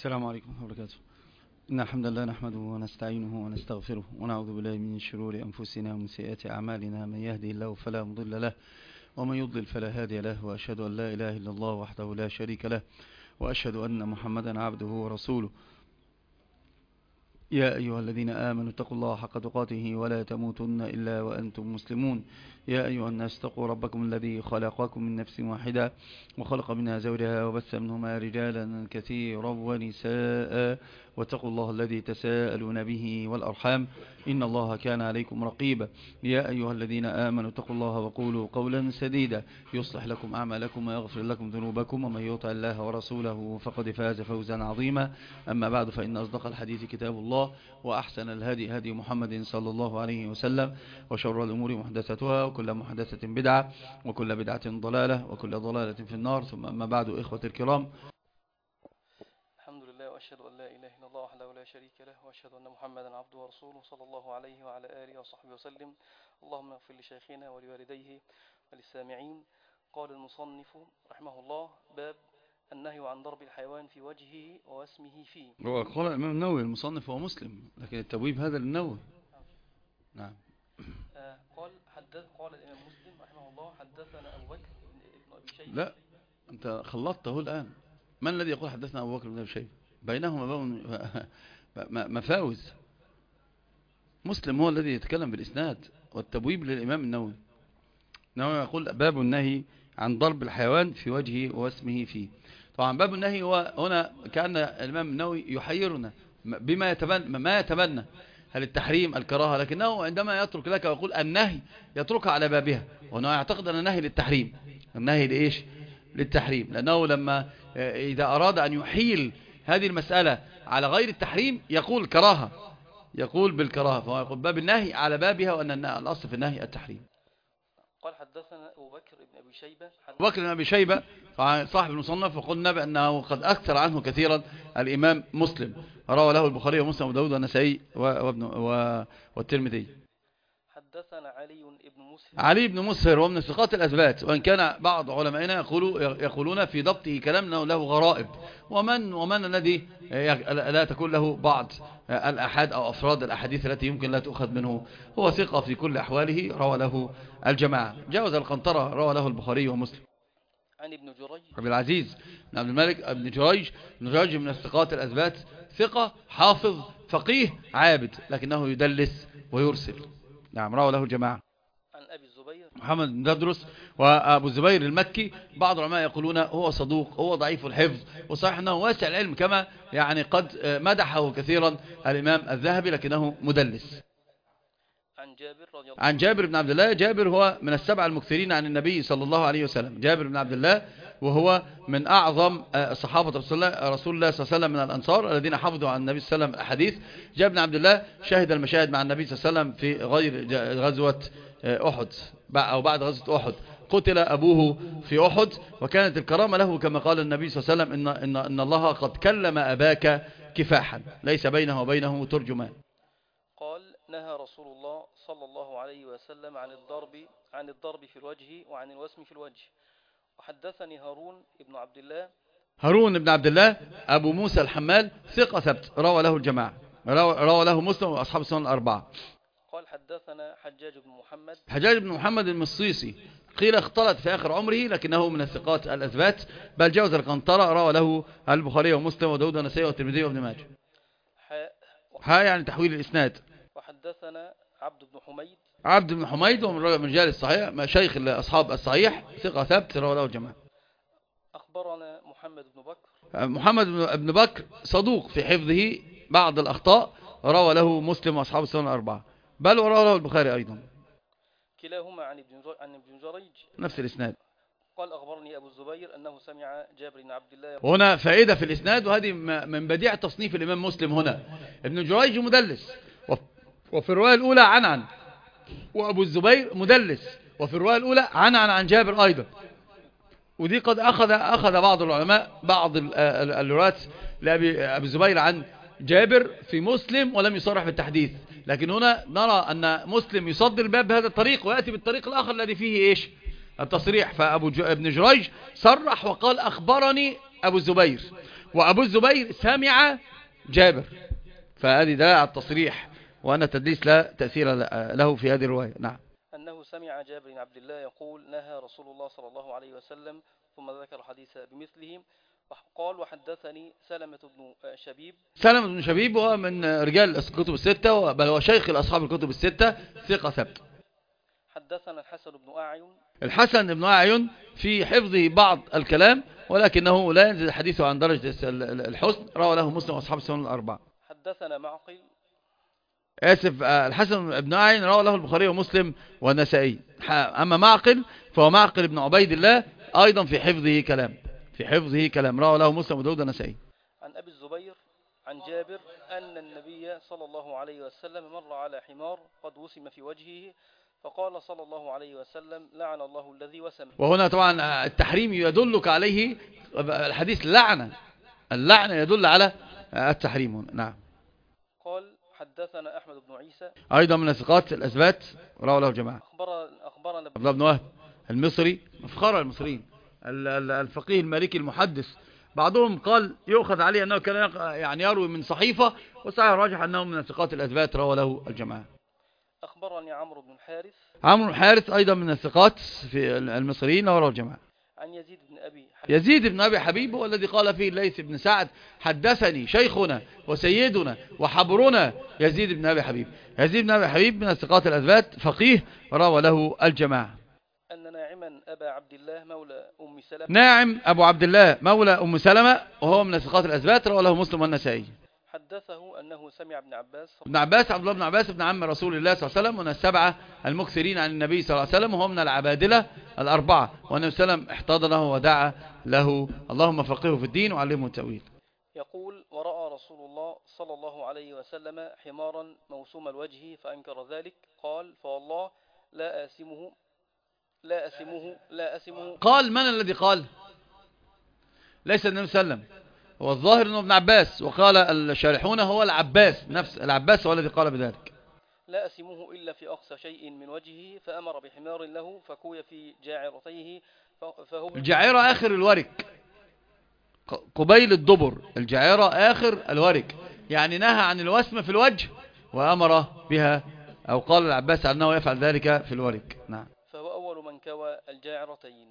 السلام عليكم ورحمة الله وبركاته. إن الحمد لله نحمده ونستعينه ونستغفره ونعوذ بالله من شرور أنفسنا ومن سيئات أعمالنا. من يهده الله فلا مضل له ومن يضلل فلا هادي له، وأشهد أن لا إله إلا الله وحده لا شريك له، وأشهد أن محمدا عبده ورسوله. يا أيها الذين آمنوا اتقوا الله حق تقاته ولا تموتن إلا وأنتم مسلمون. يا أيها الناس اتقوا ربكم الذي خلقكم من نفس واحدة وخلق منها زوجها وبث منهما رجالا كثيرا ونساء، واتقوا الله الذي تساءلون به والأرحام إن الله كان عليكم رقيبا. يا أيها الذين آمنوا اتقوا الله وقولوا قولا سديدا يصلح لكم أعمالكم ويغفر لكم ذنوبكم، ومن يطع الله ورسوله فقد فاز فوزا عظيما. أما بعد، فإن أصدق الحديث كتاب الله، وأحسن الهدي هدي محمد صلى الله عليه وسلم، وشر الأمور محدثتها، وكل محدثة بدعة، وكل بدعة ضلالة، وكل ضلالة في النار. ثم أما بعد، إخوة الكرام، الحمد لله، وأشهد أن لا إله إلا الله وحده لا شريك له، وأشهد أن محمدا عبده ورسوله صلى الله عليه وعلى آله وصحبه وسلم. اللهم اغفر لشيخنا ولوالديه وللسامعين. قال المصنف رحمه الله: باب النهي عن ضرب الحيوان في وجهه ووسمه فيه. هو قال الإمام النووي المصنف هو مسلم، لكن التبويب هذا للنووي. نعم. قال الإمام مسلم رحمه الله: حدثنا أبو بكر بن أبي شيبة. لا، أنت خلطته الآن. من الذي يقول حدثنا أبو بكر بن أبي شيبة؟ بينهما مفاوز. مسلم هو الذي يتكلم بالإسناد، والتبويب للإمام النووي. النووي يقول باب النهي عن ضرب الحيوان في وجهه واسمه فيه. طبعا باب النهي هو هنا كأن الإمام النووي يحيرنا بما يتبنى هل التحريم الكراهة، لكنه عندما يترك لك ويقول النهي يتركها على بابها، وأنه يعتقد أن النهي للتحريم. النهي لإيش؟ للتحريم، لأنه لما إذا أراد أن يحيل هذه المسألة على غير التحريم يقول كراهة، يقول بالكراهة، فهو يقول باب النهي على بابها، وأن الأصل في النهي التحريم. قال حدثنا أبو بكر بن أبي شيبة. أبو بكر بن أبي شيبة صاحب المصنف، وقلنا بأنه قد أكثر عنه كثيرا الإمام مسلم، روى له البخاري ومسلم وداود والنسائي والترمذي. حدثنا علي بن مسهر ومن ثقات الأثبات، وإن كان بعض علمائنا يقولون في ضبطه كلام له غرائب. ومن الذي لا تكون له بعض الأحاد أو أفراد الأحاديث التي يمكن لا تؤخذ منه؟ هو ثقة في كل أحواله، روى له الجماعة. جاوز القنطرة، روى له البخاري ومسلم. عن ابن جريج عبد العزيز بن عبد الملك ابن جريج من الثقات الأثبات، ثقة حافظ فقيه عابد، لكنه يدلس ويرسل. نعم، روى له الجماعة. عن أبي الزبير محمد بن تدرس، وأبو الزبير المكي بعض العلماء يقولون هو صدوق، هو ضعيف الحفظ، وصحيح أنه واسع العلم كما يعني قد مدحه كثيرا الإمام الذهبي، لكنه مدلس. عن جابر بن عبد الله. جابر هو من السبع المكثرين عن النبي صلى الله عليه وسلم. جابر بن عبد الله وهو من أعظم صحابة رسول الله صلى الله عليه وسلم من الأنصار الذين حفظوا عن النبي صلى الله عليه وسلم الأحاديث. جابر بن عبد الله شهد المشاهد مع النبي صلى الله عليه وسلم في غير غزوة أحد أو بعد غزوة أحد. قتل أبوه في أحد، وكانت الكرامة له كما قال النبي صلى الله عليه وسلم إن الله قد كلم أباك كفاحا ليس بينه وبينه ترجمان. قال: نهى رسول الله صلى الله عليه وسلم عن الضرب في الوجه وعن الوسم في الوجه. وحدثني هارون بن عبد الله أبو موسى الحمال، ثقة ثبت، روى له الجماعة، روى له مسلم وأصحاب السنن الأربعة. قال: حدثنا حجاج بن محمد المصيصي، قيل اختلط في آخر عمره، لكنه من الثقات الأثبات، بل جاوز القنطرة، روى له البخاري ومسلم وداود والنسائي والترمذي وابن ماجه. يعني تحويل الإسناد. وحدثنا عبد بن حميد ومن رجال الصحيح، مشايخ أصحاب الصحيح، ثقة ثبت، روى له الجماعة. أخبرنا محمد بن بكر صدوق في حفظه بعض الأخطاء، روى له مسلم وأصحاب السنن الأربعة، بل وروى له البخاري أيضا. كلاهما عن ابن جريج نفس الإسناد. قال: أخبرني أبو الزبير أنه سمع جابر بن عبد الله. هنا فائدة في الإسناد، وهذه من بديع تصنيف الإمام مسلم. هنا ابن جريج مدلس، وفي الرواية الأولى عن وأبو الزبير مدلس، وفي الرواية الأولى عن جابر أيضا. ودي قد أخذ بعض العلماء بعض الروايات لأبي الزبير عن جابر في مسلم ولم يصرح بالتحديث، لكن هنا نرى أن مسلم يصدر الباب بهذا الطريق ويأتي بالطريق الآخر الذي فيه إيش؟ التصريح. ابن جريج صرح وقال أخبرني أبو الزبير، وأبو الزبير سمع جابر. فهذه دلالة على التصريح، وأن التدليس لا تأثير له في هذه الرواية. نعم. أنه سمع جابر بن عبد الله يقول نهى رسول الله صلى الله عليه وسلم، ثم ذكر الحديث بمثله. قال وحدثني سلمة بن شبيب. سلمة بن شبيب هو من رجال الكتب الستة، بل هو شيخ الأصحاب الكتب الستة، ثقة ثبت. حدثنا الحسن بن أعين. الحسن بن أعين في حفظه بعض الكلام، ولكنه لا ينزل حديثه عن درجة الحسن، روى له مسلم وأصحاب السنن الأربعة. حدثنا معقل. الحسن بن أعين روى له البخاري ومسلم والنسائي. أما معقل فهو معقل بن عبيد الله، أيضا في حفظه كلام روى له مسلم وداود والنسائي. عن أبي الزبير عن جابر أن النبي صلى الله عليه وسلم مر على حمار قد وسم في وجهه، فقال صلى الله عليه وسلم لعن الله الذي وسم. وهنا طبعا التحريم يدلك عليه الحديث، اللعنة يدل على التحريم. نعم. قال حدثنا أحمد بن عيسى أيضا من الثقات الأثبات، رواه له جماعة. أخبرنا عبد الله بن وهب المصري، مفخر المصريين، الفقيه المالكي المحدث. بعضهم قال يؤخذ عليه أنه كان يعني يروي من صحيفة، وصحيح الراجح أنه من الثقات الأثبات، رواه له الجماعة. أخبرني عمرو بن الحارث. عمرو بن الحارث أيضا من الثقات في المصريين، رواه له الجماعة. عن يزيد بن أبي حبيب هو الذي قال فيه الليث بن سعد حدثني شيخنا وسيدنا وحبرنا يزيد بن أبي حبيب. يزيد بن أبي حبيب من الثقات الأثبات، فقيه، روى له الجماعة. أن ناعما أبا عبد الله مولى أم سلمة. ناعم أبو عبد الله مولى أم سلمة، وهو من الثقات الأثبات، روى له مسلم والنسائي. حدثه أنه سمع ابن عباس. عبد الله بن عباس ابن عم رسول الله صلى الله عليه وسلم، من السبعة المكثرين عن النبي صلى الله عليه وسلم، وهو من العبادلة الأربعة، والنبي صلى الله عليه وسلم احتضنه ودعا له اللهم فقهه في الدين وعلمه التأويل. يقول ورأى رسول الله صلى الله عليه وسلم حمارا موسوم الوجه فأنكر ذلك، قال فوالله لا أسمه. قال من الذي قال؟ ليس النبي صلى الله عليه وسلم، هو الظاهر انه ابن عباس، وقال الشارحون هو العباس، نفس العباس هو الذي قال بذلك. لا أسمه إلا في أقصى شيء من وجهه، فأمر بحمار له فكوي في جاعرتيه، فهو الجاعرة آخر الورك، قبيل الدبر، الجاعرة آخر الورك، يعني نهى عن الوسم في الوجه وأمر بها، أو قال العباس أنه يفعل ذلك في الورك. نعم. فهو أول من كوى الجاعرتين.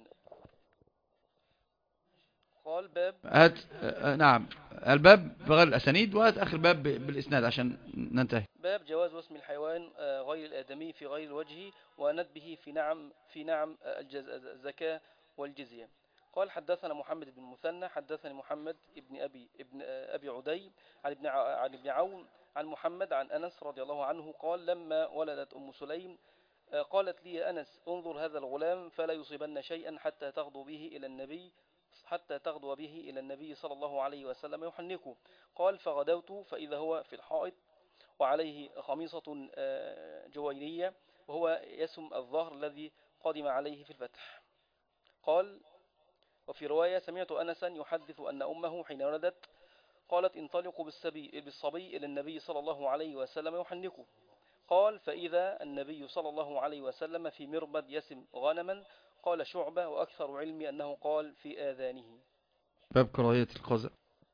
قال باب نعم، الباب بغير الأسانيد، وهات آخر باب بالإسناد عشان ننتهي. باب جواز وسم الحيوان غير الآدمي في غير الوجه، وندبه في نعم الزكاة والجزية. قال حدثنا محمد بن المثنى حدثني محمد ابن أبي عدي عن ابن عون عن محمد عن أنس رضي الله عنه قال لما ولدت أم سليم قالت لي يا أنس انظر هذا الغلام فلا يصيبن شيئا حتى تغدو به إلى النبي صلى الله عليه وسلم يحنكه. قال فغدوت فإذا هو في الحائط وعليه خميصة جوينية، وهو يسم الظهر الذي قدم عليه في الفتح. قال وفي رواية سمعت أنسا يحدث أن أمه حين ولدت قالت انطلقوا بالصبي إلى النبي صلى الله عليه وسلم يحنكه. قال فإذا النبي صلى الله عليه وسلم في مربد يسم غنما. قال شعبة وأكثر علمي أنه قال في آذانه. باب كراهية القزع.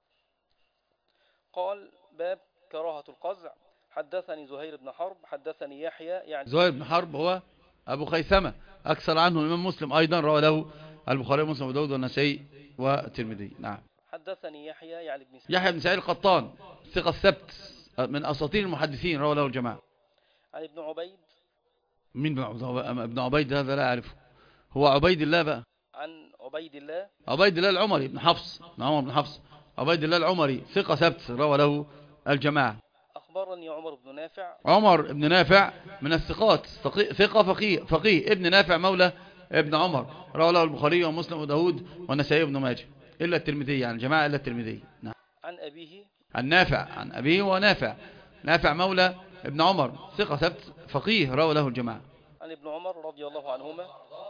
قال باب كراهة القزع. حدثني زهير بن حرب حدثني يحيى يعني زهير بن حرب هو أبو خيثمة، أكثر عنه الإمام مسلم أيضا، روى له البخاري ومسلم وداود والنسائي والترمذي. نعم. حدثني يحيى بن سعيد القطان، ثقة الثبت من أساطير المحدثين، روى له الجماعة. عن ابن عبيد. مين ابن عبيد؟ هذا لا أعرفه. هو عبيد الله بقى. عن عبيد الله العمري بن حفص، عمر بن حفص، عبيد الله العمري، ثقة ثبت، روى له الجماعة. أخبرني عمر بن نافع من الثقات، ثقة فقيه ابن نافع مولى ابن عمر، روى له البخاري ومسلم وداود والنسائي وابن ماجه إلا الترمذي، يعني جماعة إلا الترمذي. نعم. عن أبيه عن أبيه ونافع مولى ابن عمر، ثقة ثبت فقيه، روى له الجماعة. عن ابن عمر رضي الله عنهما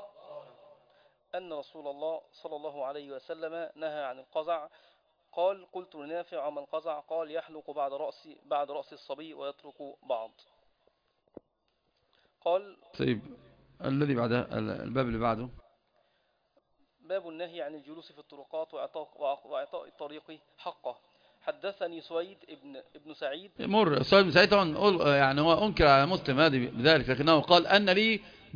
أن رسول الله صلى الله عليه وسلم نهى عن القزع. قال قلت لنافع عن القزع؟ قال يحلق بعد رأس الصبي ويترك بعض. قال طيب الذي بعده، الباب اللي بعده باب النهي عن الجلوس في الطرقات وإعطاء الطريق حقه. حدثني سويد ابن سعيد. مر سويد بن سعيد طبعا يعني هو أنكر على مسلم هذه بذلك، لكنه قال أن لي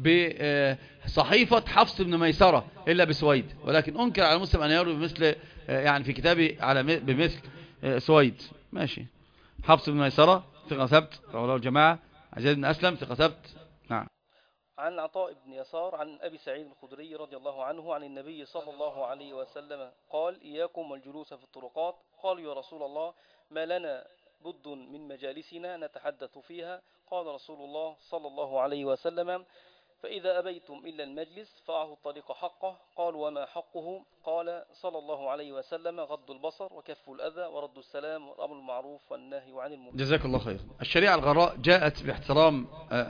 بصحيفة حفص بن ميسرة إلا بسويد، ولكن أنكر على مسلم أن يروي بمثل يعني في كتابي على بمثل سويد. ماشي. حفص بن ميسرة ثقة ثبت رواه الجماعة. عزيز بن أسلم ثقة ثبت. نعم. عن عطاء بن يسار عن أبي سعيد الخدري رضي الله عنه عن النبي صلى الله عليه وسلم قال: إياكم والجلوس في الطرقات. قالوا: يا رسول الله، ما لنا بد من مجالسنا نتحدث فيها. قال رسول الله صلى الله عليه وسلم: فإذا أبيتم إلا المجلس فأعطوا الطريق حقه. قالوا: وما حقه؟ قال صلى الله عليه وسلم: غض البصر وكف الأذى ورد السلام والأمر بالمعروف والنهي عن المنكر. جزاك الله خير. الشريعة الغراء جاءت باحترام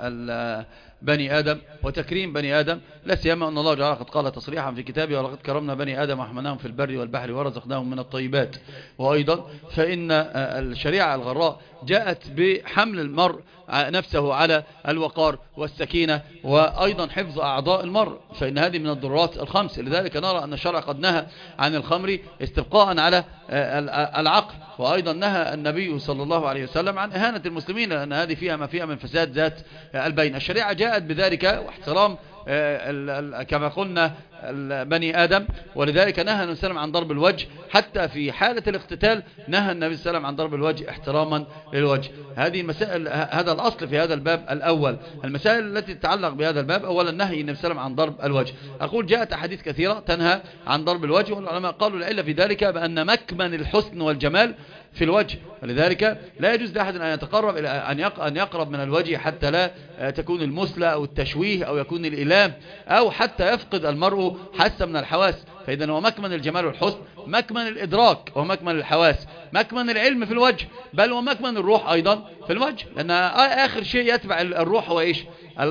بني آدم وتكريم بني آدم، لا سيما أن الله جعل قد قال تصريحا في كتابه: ولقد كرمنا بني آدم وحملناهم في البر والبحر ورزقناهم من الطيبات. وأيضا فإن الشريعة الغراء جاءت بحمل المرء نفسه على الوقار والسكينة، وأيضا حفظ أعضاء المرء، فإن هذه من الضرورات الخمس. لذلك نرى أن الشرع قد نهى عن الخمر استبقاء على العقل، وأيضا نهى النبي صلى الله عليه وسلم عن إهانة المسلمين، لأن هذه فيها ما فيها من فساد ذات البين. الشريعة جاءت بذلك واحترام كما قلنا بني آدم، ولذلك نهى النبي صلى الله عليه وسلم عن ضرب الوجه، حتى في حالة الاقتتال نهى النبي صلى الله عليه وسلم عن ضرب الوجه احتراما للوجه. هذه المسائل، هذا الأصل في هذا الباب الأول. المسائل التي تتعلق بهذا الباب: أولا نهي النبي صلى الله عليه وسلم عن ضرب الوجه. أقول جاءت أحاديث كثيرة تنهى عن ضرب الوجه، والعلماء قالوا العلة في ذلك بأن مكمن الحسن والجمال في الوجه، ولذلك لا يجوز لأحد أن يتقرب إلى أن يقرب من الوجه حتى لا تكون المثلى أو التشويه أو يكون الإلام أو حتى يفقد المرء حاسة من الحواس. فإذا هو مكمن الجمال والحسن، مكمن الإدراك ومكمن الحواس، مكمن العلم في الوجه، بل ومكمن الروح أيضا في الوجه، لأن آخر شيء يتبع الروح هو إيش؟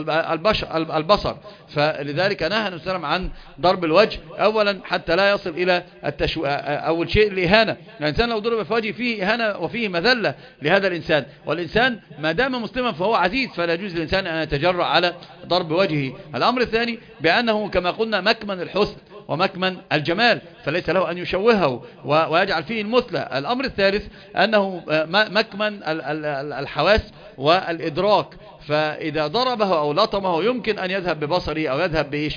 البصر. فلذلك نهى النبي صلى الله عليه وسلم عن ضرب الوجه، أولا حتى لا يصل إلى أول شيء الإهانة. الإنسان لو ضرب في وجهه فيه إهانة وفيه مذلة لهذا الإنسان، والإنسان ما دام مسلما فهو عزيز، فلا يجوز للإنسان أن يتجرأ على ضرب وجهه. الأمر الثاني بأنه كما قلنا مكمن الحسن ومكمن الجمال، فليس له أن يشوهه ويجعل فيه المثلى. الأمر الثالث أنه مكمن الحواس والإدراك، فإذا ضربه أو لطمه يمكن أن يذهب ببصره أو يذهب بإيش؟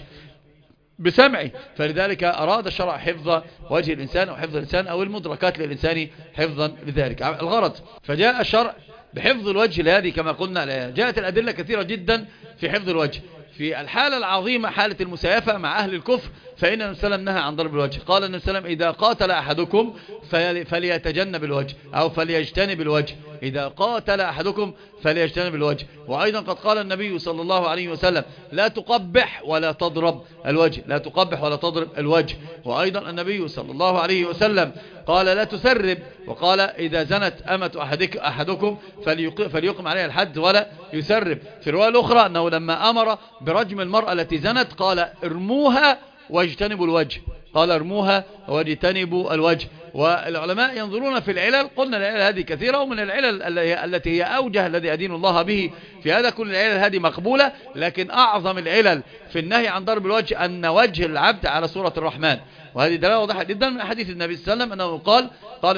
بسمعه. فلذلك أراد الشرع حفظ وجه الإنسان أو حفظ الإنسان أو المدركات للإنسان حفظا لذلك الغرض. فجاء الشرع بحفظ الوجه لهذه كما قلنا. جاءت الأدلة كثيرة جدا في حفظ الوجه. في الحالة العظيمة حالة المسايفة مع أهل الكفر، فإن النبي صلى الله عليه وسلم نهى عن ضرب الوجه. قال النبي صلى الله عليه وسلم: إذا قاتل أحدكم فليتجنب الوجه أو فليجتنب الوجه. إذا قاتل أحدكم فليجتنب الوجه. وأيضا قد قال النبي صلى الله عليه وسلم: لا تقبح ولا تضرب الوجه، لا تقبح ولا تضرب الوجه. وأيضا النبي صلى الله عليه وسلم قال: لا تسرب. وقال: إذا زنت أمة أحدكم فليقم عليها الحد ولا يسرب. في الرواية الأخرى أنه لما أمر برجم المرأة التي زنت قال: ارموها واجتنبوا الوجه. قال: ارموها واجتنبوا الوجه. والعلماء ينظرون في العلل، قلنا العلل هذه كثيرة، ومن العلل التي هي أوجه الذي أدين الله به في هذا، كل العلل هذه مقبولة، لكن أعظم العلل في النهي عن ضرب الوجه أن وجه العبد على صورة الرحمن. وهذه دلالة واضحة جدا من حديث النبي صلى الله عليه وسلم أنه قال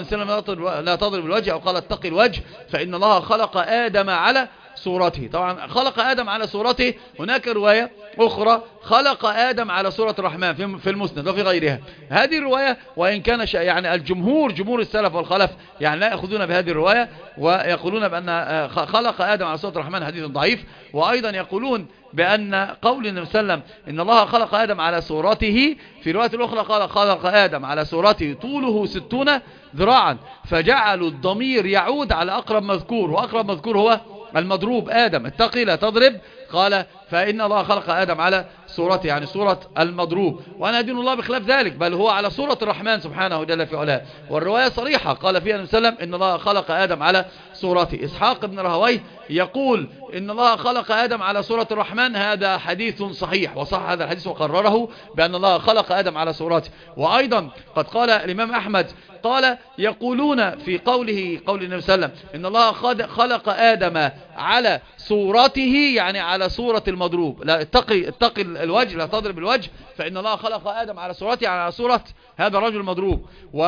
لا تضرب الوجه، أو قال: اتق الوجه فإن الله خلق آدم على صورته. طبعا خلق آدم على صورته، هناك رواية أخرى خلق آدم على صورة الرحمن في المسند وفي غيرها. هذه الرواية وإن كان يعني جمهور السلف والخلف يعني لا يأخذون بهذه الرواية، ويقولون بأن خلق آدم على صورة الرحمن حديث ضعيف. وأيضا يقولون بأن قول النبي صلى الله عليه وسلم إن الله خلق آدم على صورته، في رواية الأخرى قال: خلق آدم على صورته طوله 60 ذراعا، فجعلوا الضمير يعود على أقرب مذكور، وأقرب مذكور هو المضروب آدم. اتقي لا تضرب. قال: فإن الله خلق آدم على صورته، يعني صورة المضروب. وأنا دين الله بخلاف ذلك، بل هو على صورة الرحمن سبحانه جل في علاه. والرواية صريحة قال فيها النبي صلى الله عليه وسلم إن الله خلق آدم على صورته. إسحاق بن راهويه يقول إن الله خلق آدم على صورة الرحمن، هذا حديث صحيح، وصح هذا الحديث وقرره بأن الله خلق آدم على صورته. وأيضا قد قال الإمام أحمد قال يقولون في قوله قول النبي صلى الله عليه وسلم إن الله خلق آدم على صورته، يعني على صورة المضروب، لا اتقي الوجه، لا تضرب الوجه، فإن الله خلق آدم على صورته، يعني على صورة هذا الرجل المضروب.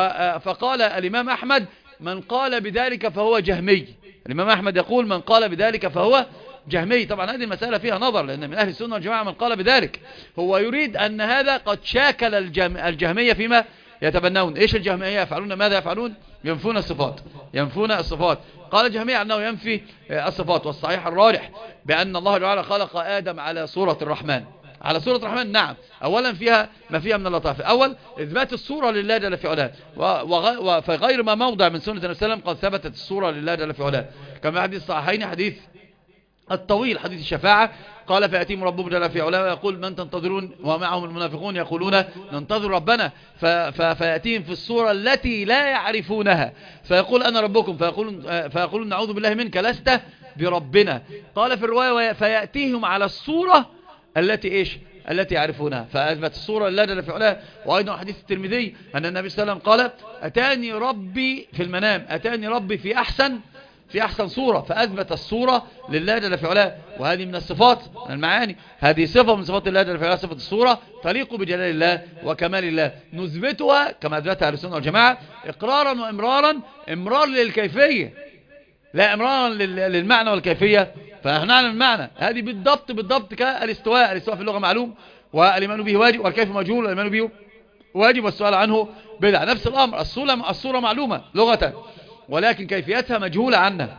فقال الإمام أحمد من قال بذلك فهو جهمي. الإمام أحمد يقول من قال بذلك فهو جهمي. طبعا هذه المسألة فيها نظر، لأن من أهل السنة والجماعة من قال بذلك. هو يريد أن هذا قد شاكل الجهمية فيما يتبنون. إيش الجهمية يفعلون؟ ماذا يفعلون؟ ينفون الصفات، ينفون الصفات. قال الجهمية أنه ينفي الصفات، والصحيح الراجح بأن الله تعالى خلق آدم على صورة الرحمن. على صورة الرحمن، نعم. أولا فيها ما فيها من اللطافة. أول إثبات الصورة لله جل في علاه، وفي غير ما موضع من سنة النبي صلى الله عليه وسلم قد ثبتت الصورة لله جل في علاه، كما حديث الصحيحين، حديث الطويل، حديث الشفاعة. قال فيأتيهم ربهم جل في علاه ويقول من تنتظرون، ومعهم المنافقون يقولون ننتظر ربنا، فيأتيهم في الصورة التي لا يعرفونها فيقول أنا ربكم، فيقولون نعوذ بالله منك لست بربنا. قال في الرواية فيأتيهم على الصورة التي إيش؟ التي يعرفونها، فأثبت الصورة لله جل في علاه. وأيضا حديث الترمذي أن النبي صلى الله عليه وسلم قال أتاني ربي في المنام، أتاني ربي في أحسن صورة، فأثبت الصورة لله جل في علاه. وهذه من الصفات، من المعاني، هذه صفة من صفات الله جل في علاه، صفة الصورة تليق بجلال الله وكمال الله، نثبتها كما أثبتها أهل السنة والجماعة إقرارا وإمرارا. إمرار للكيفية، لا إمرارا للمعنى والكيفية، فنحن نعلم المعنى. هذه بالضبط كالاستواء. الاستواء في اللغة معلوم، والإيمان به واجب، والكيف مجهول، والإيمان به واجب، والسؤال عنه بدعة. نفس الأمر، الصورة معلومة لغة، ولكن كيفيتها مجهولة عنا،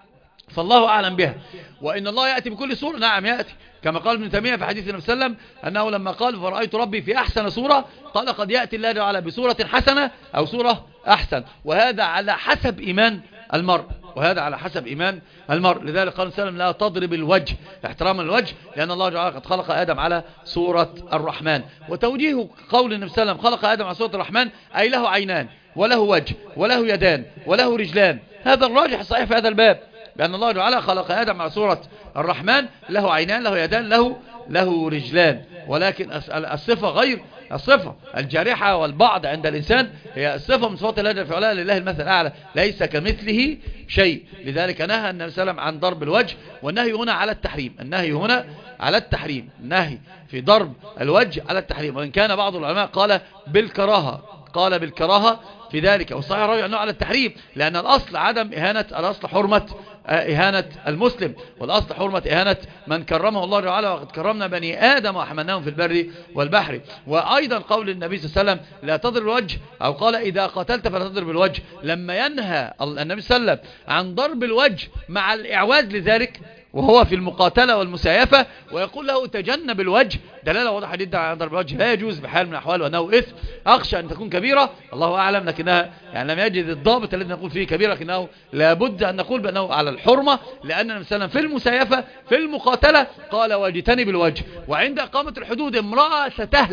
فالله أعلم بها. وإن الله يأتي بكل صورة، نعم يأتي، كما قال ابن تيمية في حديث النبي صلى الله عليه وسلم أنه لما قال فرأيت ربي في أحسن صورة، قال قد يأتي الله تعالى بصورة حسنة أو صورة أحسن، وهذا على حسب إيمان المرء، وهذا على حسب إيمان المرء. لذلك قال صلى الله عليه وسلم لا تضرب الوجه، احتراما الوجه، لأن الله تعالى قد خلق آدم على صورة الرحمن. وتوجيه قول النبي صلى الله عليه وسلم خلق آدم على صورة الرحمن، أي له عينان وله وجه وله يدان وله رجلان. هذا الراجح الصحيح في هذا الباب، بأن الله تعالى خلق آدم على صورة الرحمن، له عينان له يدان له رجلان. ولكن الصفة غير الصفة الجارحة والبعض عند الإنسان، هي الصفة من صفات الله جل وعلا، لله المثل الأعلى، ليس كمثله شيء. لذلك نهى النبي صلى الله عليه وسلم عن ضرب الوجه، والنهي هنا على التحريم. النهي هنا على التحريم، النهي في ضرب الوجه على التحريم، وإن كان بعض العلماء قال بالكراهة في ذلك، والصحيح الراجح أنه على التحريم، لأن الأصل عدم إهانة، الأصل حرمة إهانة المسلم، والأصل حرمة إهانة من كرمه الله تعالى، وقد كرمنا بني آدم وحملناهم في البر والبحر. وأيضا قول النبي صلى الله عليه وسلم لا تضرب الوجه، أو قال إذا قتلت فلا تضرب الوجه، لما ينهى النبي صلى الله عليه وسلم عن ضرب الوجه مع الإعواز لذلك وهو في المقاتلة والمسايفة، ويقول له تجنب الوجه، دلالة واضحة جدا على ضرب الوجه لا يجوز بحال من الأحوال، وأنه إثم، أخشى أن تكون كبيرة، الله أعلم، لكنها يعني لم يجد الضابط الذي نقول فيه كبيرة، لكنه لابد أن نقول بأنه على الحرمة، لأن النبي صلى الله عليه وسلم في المسايفة في المقاتلة قال واجتنب الوجه. وعند إقامة الحدود امرأة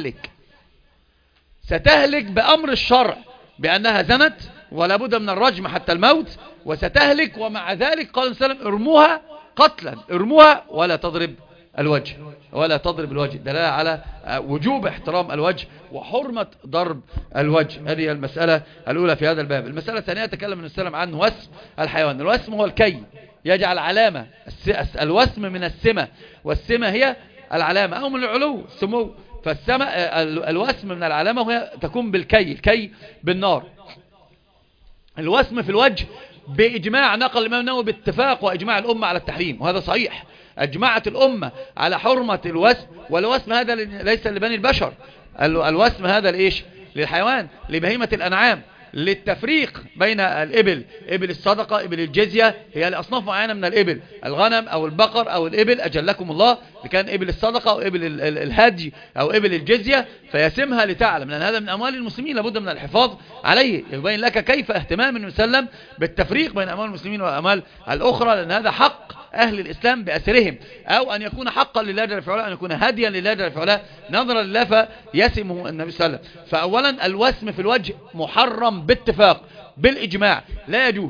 ستهلك بأمر الشرع بأنها زنت ولا بد من الرجم حتى الموت، وستهلك، ومع ذلك قال صلى الله عليه وسلم ارموها قتلا، ارموها ولا تضرب الوجه، دلالة على وجوب احترام الوجه وحرمة ضرب الوجه. هذه المسألة الأولى في هذا الباب. المسألة الثانية تكلم النبي صلى الله عليه وسلم عن وسم الحيوان. الوسم هو الكي، يجعل علامة، الوسم من السمة، والسمة هي العلامة أو من العلو السمو، الوسم من العلامة وهي تكون الكي بالنار. الوسم في الوجه بإجماع نقل الإمام النووي باتفاق وإجماع الأمة على التحريم، وهذا صحيح، أجمعت الأمة على حرمة الوسم. والوسم هذا ليس لبني البشر، الوسم هذا لإيش؟ للحيوان، لبهيمة الأنعام، للتفريق بين الإبل، إبل الصدقة، إبل الجزية، هي لأصناف معينة من الإبل، الغنم أو البقر أو الإبل أجلكم الله، كان إبل الصدقة أو إبل الهدي أو إبل الجزية، فيسمها لتعلم، لأن هذا من أموال المسلمين لابد من الحفاظ عليه. يبين لك كيف اهتمام النبي صلى الله عليه وسلم بالتفريق بين أموال المسلمين والأموال الأخرى، لأن هذا حق أهل الإسلام بأسرهم، أو أن يكون حقا لله جل وعلا، أن يكون هديا لله جل وعلا نظرا لله فيسمه النبي صلى الله عليه وسلم. فأولا الوسم في الوجه محرم باتفاق بالإجماع، لا يجوز،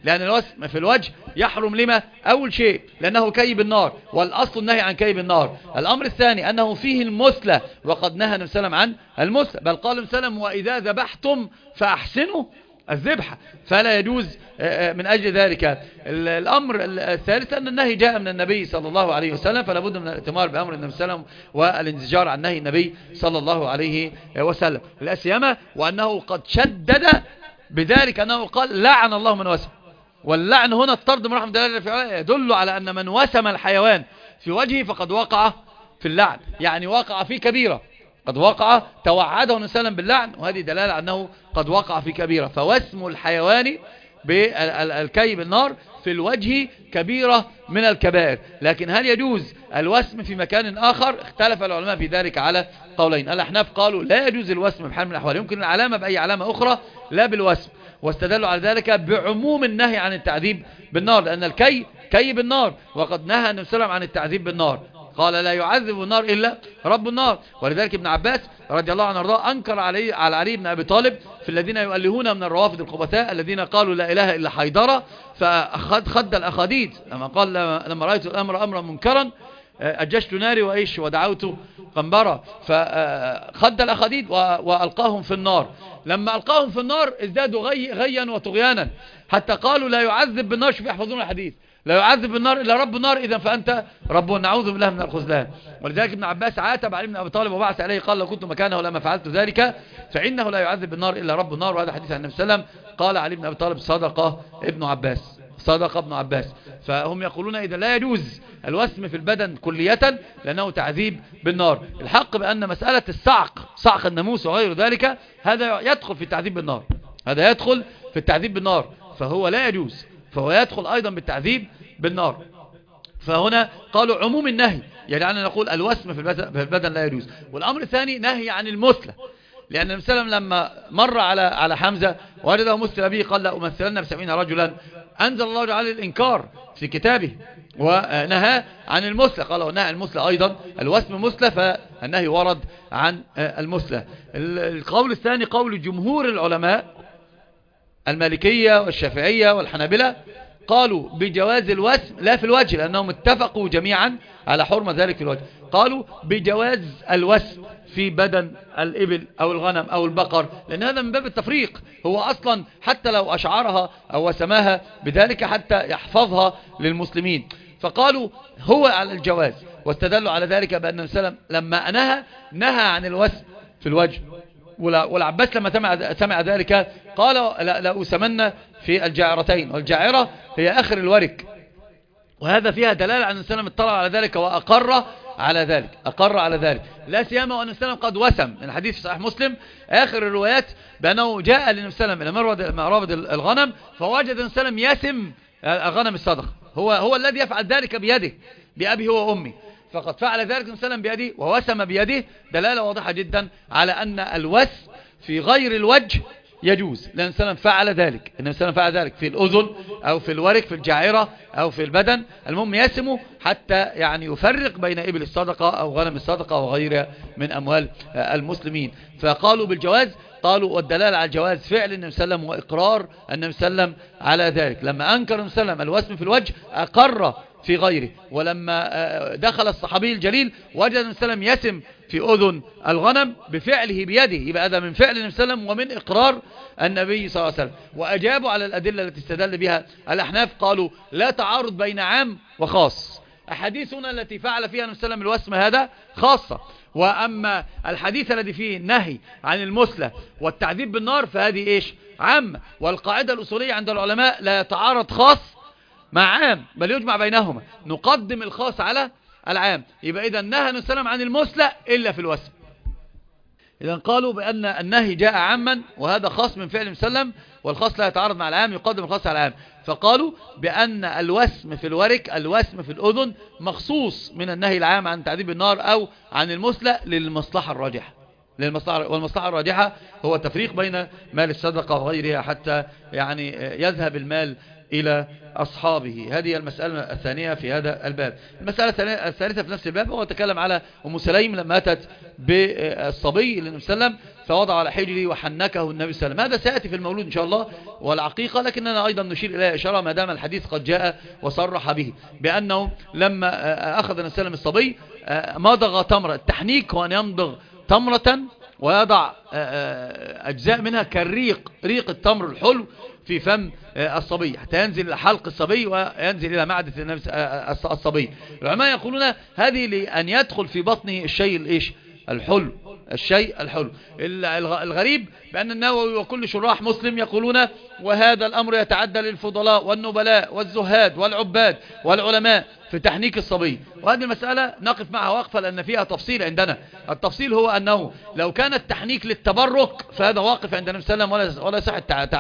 لأن الوسم في الوجه يحرم لما؟ أول شيء لأنه كيب النار، والأصل النهي عن كيب النار. الأمر الثاني أنه فيه المثلة، وقد نهى النبي صلى الله عليه وسلم عن المثلة، بل قال النبي صلى الله عليه وسلم وإذا ذبحتم فأحسنوا الذبحة، فلا يجوز من أجل ذلك. الأمر الثالث أن النهي جاء من النبي صلى الله عليه وسلم، فلا بد من الائتمار بأمر النبي صلى الله عليه وسلم والانزجار عن نهي النبي صلى الله عليه وسلم، لا سيما وأنه قد شدد بذلك أنه قال لعن الله من وسم، واللعن هنا الطرد من رحمة الله يدل على أن من وسم الحيوان في وجهه فقد وقع في اللعن، يعني وقع في كبيرة، قد وقع توعده النبي صلى الله عليه وسلم باللعن، وهذه دلالة أنه قد وقع في كبيرة. فوسم الحيوان بالكيب النار في الوجه كبيرة من الكبائر. لكن هل يجوز الوسم في مكان آخر؟ اختلف العلماء في ذلك على قولين. الأحناف قالوا لا يجوز الوسم بحال من الأحوال، يمكن العلامة بأي علامة أخرى لا بالوسم، واستدلوا على ذلك بعموم النهي عن التعذيب بالنار، لأن الكي كيب النار، وقد نهى النبي صلى الله عليه وسلم عن التعذيب بالنار، قال لا يعذب النار إلا رب النار. ولذلك ابن عباس رضي الله عنه وارضاه أنكر على علي بن أبي طالب في الذين يؤلهون من الروافض الخبثاء الذين قالوا لا إله إلا حيدرة، فخد الأخاديد لما قال لما رأيت الأمر أمرا منكرا أجشت ناري وإيش ودعوت قنبرة، فخد الأخاديد وألقاهم في النار. لما ألقاهم في النار ازدادوا غيا وطغيانا، حتى قالوا لا يعذب بالنار، شوف يحفظون الحديث، لا يعذب بالنار إلا رب النار، إذا فأنت رب، نعوذ بالله من الخذلان. ولذلك ابن عباس عاتب علي بن أبي طالب وبعث عليه قال لو كنت مكانه لما فعلت ذلك، فإنه لا يعذب بالنار إلا رب النار. وهذا حديث عن النبي صلى الله عليه وسلم. قال علي بن أبي طالب صدق ابن عباس، صدق ابن عباس. فهم يقولون إذا لا يجوز الوسم في البدن كلية لأنه تعذيب بالنار. الحق بأن مسألة صعق الناموس وغير ذلك هذا يدخل في التعذيب بالنار، هذا يدخل في التعذيب بالنار، فهو لا يجوز، فهو يدخل أيضا بالتعذيب بالنار. فهنا قالوا عموم النهي يعني نقول الوسم في البدن لا يجوز. والأمر الثاني نهي عن المثلة، لأن النبي صلى الله عليه وسلم لما مر على حمزة وجده مثل به قال لا أمثلن ب70 رجلا، أنزل الله تعالى الإنكار في كتابه ونهى عن المثلة، قال ونهى عن المثلة أيضا، الوسم مثلة، فالنهي ورد عن المثلة. القول الثاني قول جمهور العلماء المالكية والشافعية والحنابلة، قالوا بجواز الوسم لا في الوجه، لأنهم اتفقوا جميعا على حرمة ذلك في الوجه، قالوا بجواز الوسم في بدن الإبل أو الغنم أو البقر، لأن هذا من باب التفريق، هو أصلا حتى لو أشعرها أو وسماها بذلك حتى يحفظها للمسلمين، فقالوا هو على الجواز. واستدلوا على ذلك بأن النبي صلى الله عليه وسلم لما نهى عن الوسم في الوجه، والعباس لما سمع ذلك قال لا أسمن في الجاعرتين، والجاعرة هي آخر الورك، وهذا فيها دلالة أن النبي صلى الله عليه وسلم اطلع على ذلك وأقر على ذلك، لا سيما وأن النبي صلى الله عليه وسلم قد وسم. الحديث في صحيح مسلم آخر الروايات بأنه جاء للنبي صلى الله عليه وسلم إلى مرابض الغنم، فوجد النبي صلى الله عليه وسلم يسم الغنم الصدقة، هو الذي يفعل ذلك بيده، بأبي هو وأمي، فقد فعل ذلك النبي صلى الله عليه وسلم بيده ووسم بيده، دلالة واضحة جدا على أن الوسم في غير الوجه يجوز، لأن النبي صلى الله عليه وسلم فعل ذلك، النبي صلى الله عليه وسلم فعل ذلك في الأذن أو في الورك في الجاعرة أو في البدن، المهم يسمه حتى يعني يفرق بين إبل الصدقة أو غنم الصدقة وغيرها من أموال المسلمين. فقالوا بالجواز، قالوا والدلالة على الجواز فعل النبي صلى الله عليه وسلم وإقرار النبي صلى الله عليه وسلم على ذلك. لما أنكر النبي صلى الله عليه وسلم الوسم في الوجه أقر في غيره، ولما دخل الصحابي الجليل وجد النبي صلى الله عليه وسلم يسم في أذن الغنم بفعله بيده، يبقى هذا من فعل النبي صلى الله عليه وسلم ومن إقرار النبي صلى الله عليه وسلم. وأجابوا على الأدلة التي استدل بها الأحناف، قالوا لا تعارض بين عام وخاص، أحاديثنا التي فعل فيها النبي صلى الله عليه وسلم الوسم هذا خاصة، وأما الحديث الذي فيه النهي عن المثلة والتعذيب بالنار فهذه إيش؟ عامة. والقاعدة الأصولية عند العلماء لا يتعارض خاص مع عام، بل يجمع بينهما، نقدم الخاص على العام. يبقى إذا نهى النبي صلى الله عليه وسلم عن المثلة إلا في الوسم. إذا قالوا بأن النهي جاء عاما وهذا خاص من فعل النبي صلى الله عليه وسلم، والخاص لا يتعارض مع العام، يقدم الخاص على العام. فقالوا بأن الوسم في الورك، الوسم في الأذن مخصوص من النهي العام عن تعذيب النار أو عن المثلة للمصلحة الراجحة، والمصلحة الراجحة هو التفريق بين مال الصدقة وغيرها، حتى يعني يذهب المال إلى أصحابه. هذه المسألة الثانية في هذا الباب. المسألة الثالثة في نفس الباب هو تكلم على أم سليم لما أتت بالصبي للنبي صلى الله عليه وسلم فوضع على حجره وحنكه النبي صلى الله عليه وسلم. هذا سيأتي في المولود إن شاء الله والعقيقة، لكننا أيضا نشير إليه إشارة ما دام الحديث قد جاء وصرح به بأنه لما أخذ النبي صلى الله عليه وسلم الصبي مضغ تمرة. التحنيك هو أن يمضغ تمرة ويضع أجزاء منها كالريق، ريق التمر الحلو في فم الصبي حتى ينزل إلى حلق الصبي وينزل إلى معدة الصبي. العلماء يقولون هذه لأن يدخل في بطنه الشيء الحلو، الشيء الحلو. الغريب بأن النووي وكل شراح مسلم يقولون وهذا الأمر يتعدى للفضلاء والنبلاء والزهاد والعباد والعلماء في تحنيك الصبي. وهذه المسألة نقف معها وقفة لأن فيها تفصيل عندنا. التفصيل هو أنه لو كان التحنيك للتبرك فهذا واقف عند النبي صلى الله عليه وسلم ولا يصح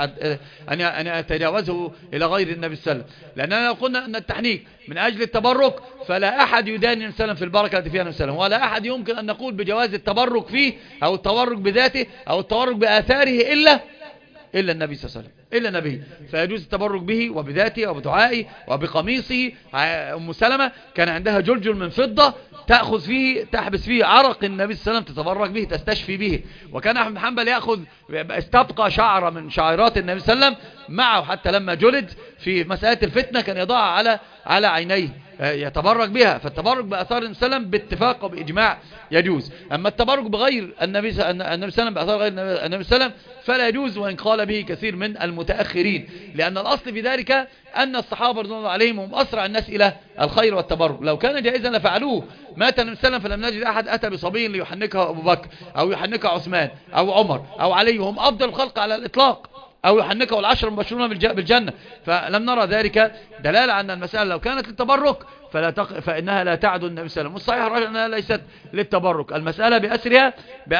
أن يتجاوزه إلى غير النبي صلى الله عليه وسلم. لأننا لو قلنا أن التحنيك من أجل التبرك فلا أحد يداني النبي صلى الله عليه وسلم في البركة التي فيها النبي صلى الله عليه وسلم، ولا أحد يمكن أن نقول بجواز التبرك فيه أو التبرك بذاته أو التبرك بآثاره إلا النبي صلى الله عليه وسلم، إلا النبي. فيجوز التبرك به وبذاته وبدعائه وبقميصه. أم سلمة كان عندها جلجل من فضة تأخذ فيه تحبس فيه عرق النبي صلى الله عليه وسلم تتبرك به تستشفي به. وكان أحمد بن حنبل يأخذ استبقى شعرة من شعيرات النبي صلى الله عليه وسلم معه حتى لما جلد في مسألة الفتنة كان يضعها على عينيه يتبرك بها. فالتبرك بأثار النبي صلى الله عليه وسلم باتفاق وبإجماع يجوز. أما التبرك بغير النبي صلى الله عليه وسلم بأثار غير النبي صلى الله عليه وسلم فلا يجوز، وإن قال به كثير من المتأخرين، لأن الأصل في ذلك أن الصحابة رضي الله عليهم هم أسرع الناس إلى الخير والتبرك. لو كان جائزا لفعلوه. مات النبي صلى الله عليه وسلم فلم نجد أحد أتى بصبي ليحنكه أبو بكر أو يحنكه عثمان أو عمر أو علي وهم أفضل الخلق على الإطلاق، أو يحنكه العشر المبشرون بالجنة. فلم نرى ذلك دلالة أن المسألة لو كانت للتبرك فإنها لا تعد النبي صلى الله عليه وسلم. والصحيح الراجح أنها ليست للتبرك. المسألة بأسرها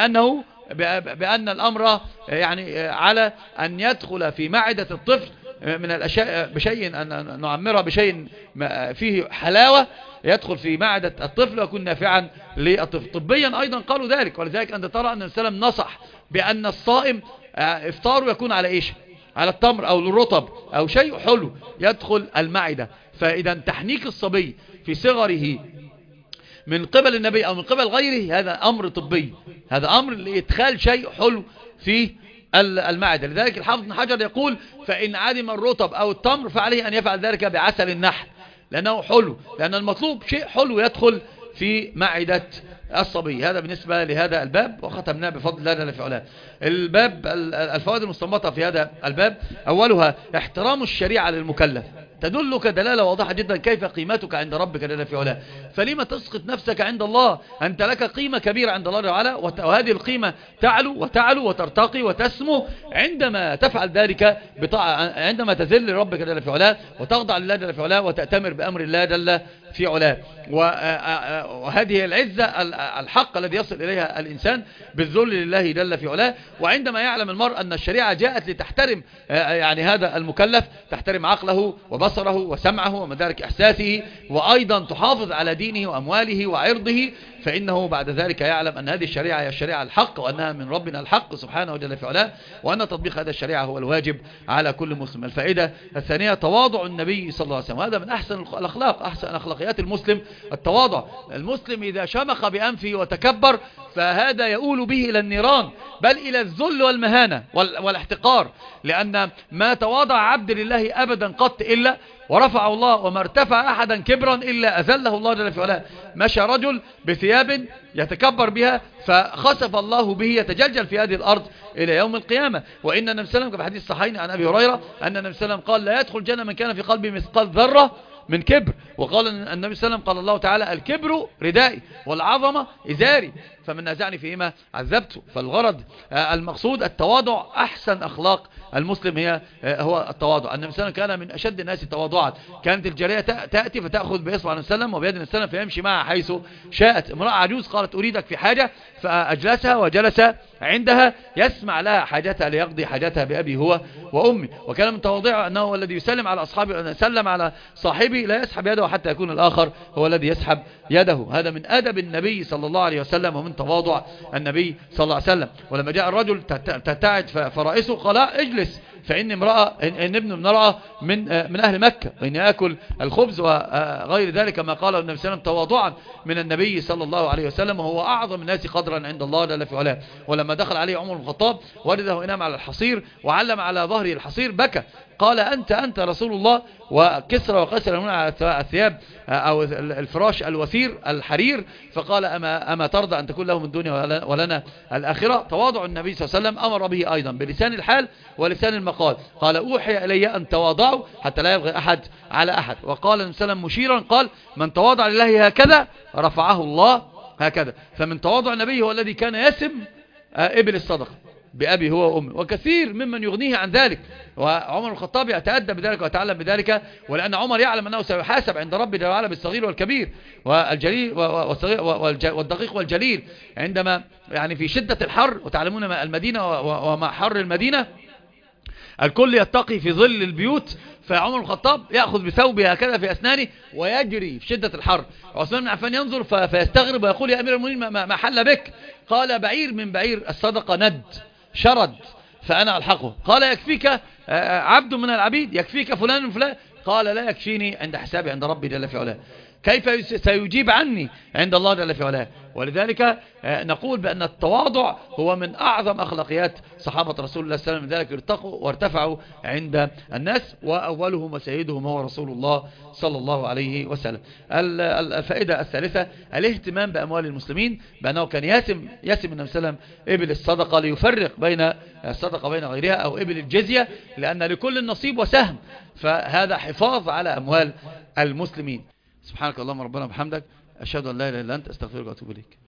بأن الأمر يعني على أن يدخل في معدة الطفل من الأشياء بشيء أن نعمرها بشيء فيه حلاوة يدخل في معدة الطفل ويكون نافعا للطفل. طبيا أيضا قالوا ذلك، ولذلك أنت ترى أن السلام نصح بأن الصائم إفطاره يكون على إيش؟ على التمر أو الرطب أو شيء حلو يدخل المعدة. فإذا تحنيك الصبي في صغره من قبل النبي أو من قبل غيره هذا أمر طبي، هذا أمر لإدخال شيء حلو في المعدة. لذلك الحافظ بن حجر يقول فإن عدم الرطب أو التمر فعليه أن يفعل ذلك بعسل النحل لأنه حلو، لأن المطلوب شيء حلو يدخل في معدة الصبي. هذا بالنسبة لهذا الباب، وختمناه بفضل الله جل في علاه. الباب الفوائد المستنبطة في هذا الباب أولها احترام الشريعة للمكلف، تدلك دلالة واضحة جدا كيف قيمتك عند ربك جل في علاه. فلما تسقط نفسك عند الله؟ أنت لك قيمة كبيرة عند الله جل وعلا، وهذه القيمة تعلو وترتقي وتسمو عندما تفعل ذلك عندما تذل لربك جل في علاه وتخضع لله جل في علاه وتأتمر بأمر الله جل في علاه. وهذه العزة الحق الذي يصل إليها الإنسان بالذل لله جل في علاه. وعندما يعلم المرء أن الشريعة جاءت لتحترم يعني هذا المكلف، تحترم عقله وبصره وسمعه ومدارك إحساسه، وأيضا تحافظ على دينه وأمواله وعرضه، فإنه بعد ذلك يعلم أن هذه الشريعة هي الشريعة الحق، وأنها من ربنا الحق سبحانه جل في علاه، وأن تطبيق هذه الشريعة هو الواجب على كل مسلم. الفائدة الثانية تواضع النبي صلى الله عليه وسلم، وهذا من أحسن الأخلاق، أحسن أخلاقيات المسلم التواضع. المسلم إذا شمخ بأنفه وتكبر فهذا يؤول به إلى النيران، بل إلى الذل والمهانة والاحتقار، لأن ما تواضع عبد لله أبدا قط إلا ورفعه الله، وما ارتفع أحدا كبرا إلا أذله الله جل في علاه. مشى رجل بثياب يتكبر بها فخسف الله به يتجلجل في هذه الأرض إلى يوم القيامة. وإن النبي صلى الله عليه وسلم كما حديث الصحيحين عن أبي هريرة أن النبي صلى الله عليه وسلم قال لا يدخل الجنة من كان في قلبه مثقال ذرة من كبر. وقال النبي صلى الله عليه وسلم قال الله تعالى الكبر ردائي والعظمة إزاري فمن نازعني فيهما عذبته. فالغرض المقصود التواضع، أحسن أخلاق المسلم هو التواضع. النبي صلى الله عليه وسلم كان من أشد الناس تواضعا، كانت الجارية تأتي فتأخذ بإصبع النبي صلى الله عليه وسلم وبيد النبي صلى الله عليه وسلم فيمشي معها حيث شاءت. امرأة عجوز قالت أريدك في حاجة فأجلسها وجلس عندها يسمع لها حاجتها ليقضي حاجتها بأبي هو وأمي. وكان من تواضعه أنه الذي يسلم على أصحابه، سلم على صاحبه لا يسحب يده حتى يكون الآخر هو الذي يسحب يده. هذا من أدب النبي صلى الله عليه وسلم ومن تواضع النبي صلى الله عليه وسلم. ولما جاء الرجل تتعد فرائسه قال اجلس، فإن ابن امرأة من أهل مكة، وإن يأكل الخبز وغير ذلك ما قاله النبي صلى الله عليه وسلم تواضعا من النبي صلى الله عليه وسلم، وهو أعظم الناس قدرا عند الله جل في علاه. ولما دخل عليه عمر بن الخطاب ورده ينام على الحصير وعلم على ظهره الحصير بكى، قال أنت رسول الله. وكسرى وقسر هنا على الثياب أو الفراش الوثير الحرير، فقال أما ترضى أن تكون لهم الدنيا ولنا الآخرة. تواضع النبي صلى الله عليه وسلم أمر به أيضا بلسان الحال ولسان المقال، قال أوحي إلي أن تواضعوا حتى لا يبغي أحد على أحد. وقال النبي صلى الله عليه وسلم مشيرا قال من تواضع لله هكذا رفعه الله هكذا. فمن تواضع النبي هو الذي كان يسم إبل الصدقة بأبي هو وأمي، وكثير ممن يغنيه عن ذلك. وعمر الخطاب يتأدب بذلك ويتعلم بذلك، ولأن عمر يعلم أنه سيحاسب عند ربه جل وعلا بالصغير والكبير والجليل والدقيق والجليل، عندما يعني في شدة الحر، وتعلمون ما المدينة وما حر المدينة، الكل يتقي في ظل البيوت، فعمر الخطاب يأخذ بثوبه هكذا في أسنانه ويجري في شدة الحر. عثمان بن عفان ينظر فيستغرب ويقول يا أمير المؤمنين ما حل بك؟ قال بعير من بعير الصدقة ند شرد فأنا ألحقه. قال يكفيك عبد من العبيد؟ يكفيك فلان من فلان؟ قال لا يكفيني عند حسابي عند ربي جل في علاه. كيف سيجيب عني عند الله جل في علاه؟ ولذلك نقول بأن التواضع هو من أعظم أخلاقيات صحابة رسول الله صلى الله عليه وسلم، لذلك ارتقوا وارتفعوا عند الناس، وأولهم وسيدهم هو رسول الله صلى الله عليه وسلم. الفائدة الثالثة الاهتمام بأموال المسلمين، بأنه كان يسم النبي صلى الله عليه وسلم إبل الصدقة ليفرق بين الصدقة بين غيرها، أو إبل الجزية، لأن لكل نصيب وسهم، فهذا حفاظ على أموال المسلمين. سبحانك اللهم ربنا وبحمدك، أشهد أن لا إله إلا أنت، أستغفرك وأتوب إليك.